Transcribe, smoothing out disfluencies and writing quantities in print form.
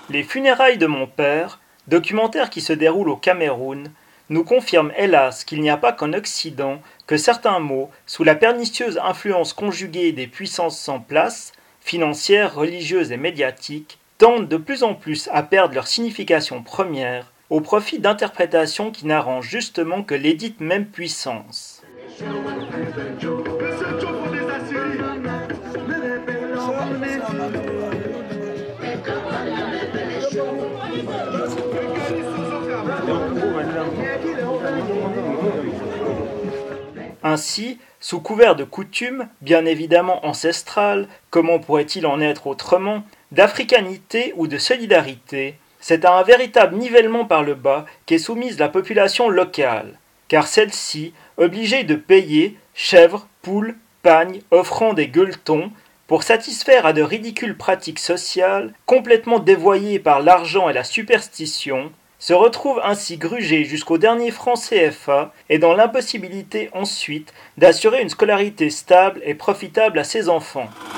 Les funérailles de mon père, documentaire qui se déroule au Cameroun, nous confirme hélas qu'il n'y a pas qu'en Occident que certains mots, sous la pernicieuse influence conjuguée des puissances en place, financières, religieuses et médiatiques, tendent de plus en plus à perdre leur signification première au profit d'interprétations qui n'arrangent justement que lesdites mêmes puissances. Ainsi, sous couvert de coutumes, bien évidemment ancestrales, comment pourrait-il en être autrement, d'africanité ou de solidarité, c'est à un véritable nivellement par le bas qu'est soumise la population locale, car celle-ci, obligée de payer chèvres, poules, pagnes, offrandes et gueuletons, pour satisfaire à de ridicules pratiques sociales, complètement dévoyées par l'argent et la superstition, se retrouve ainsi grugée jusqu'au dernier franc CFA et dans l'impossibilité ensuite d'assurer une scolarité stable et profitable à ses enfants.